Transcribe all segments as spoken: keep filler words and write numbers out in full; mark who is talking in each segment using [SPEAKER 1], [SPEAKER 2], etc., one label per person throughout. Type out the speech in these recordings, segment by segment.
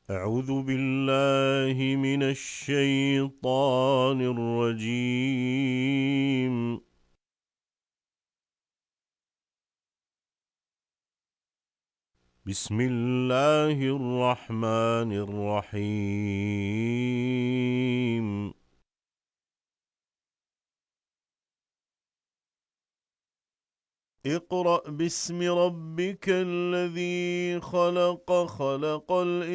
[SPEAKER 1] أعوذ بالله من الشيطان الرجيم. بسم الله الرحمن الرحيم. اقرأ باسم ربك الذي خلق خلق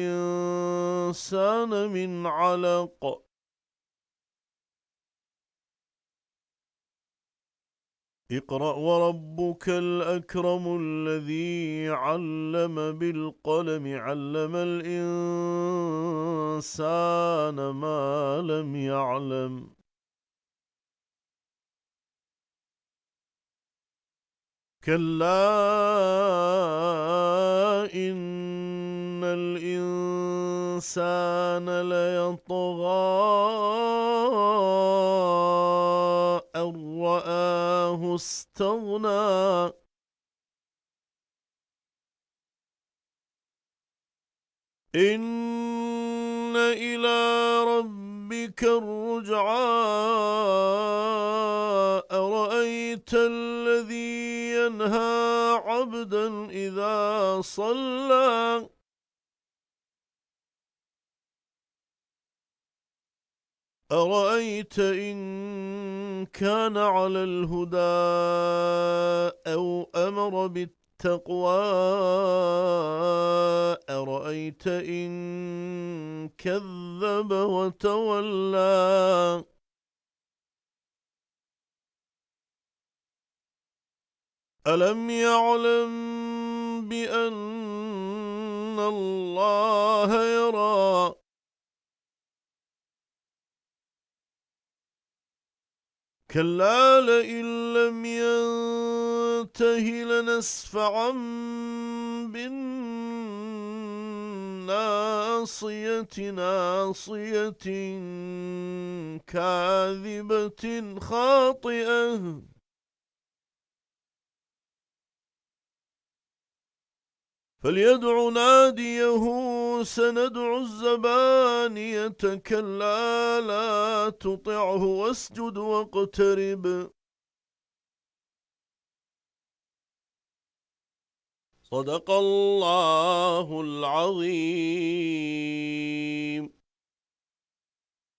[SPEAKER 1] الإنسان من علق. اقرأ وربك الأكرم الذي علم بالقلم علم الإنسان ما لم يعلم. كلا إن الإنسان ليطغى أن رآه استغنى. إن إلى ربك الرجعى. أرأيت الذي ينهى عبدا إذا صلى. أرأيت إن كان على الهدى أو أمر بالتقوى. أرأيت إن كذب وتولى. ألم يعلم بأن الله يرى. كلا لئن لم ينته لنسفعا بالناصية ناصية كاذبة خاطئة. فليدع ناديه سندع الزبانية. كلا لا تطعه واسجد واقترب. صدق الله العظيم.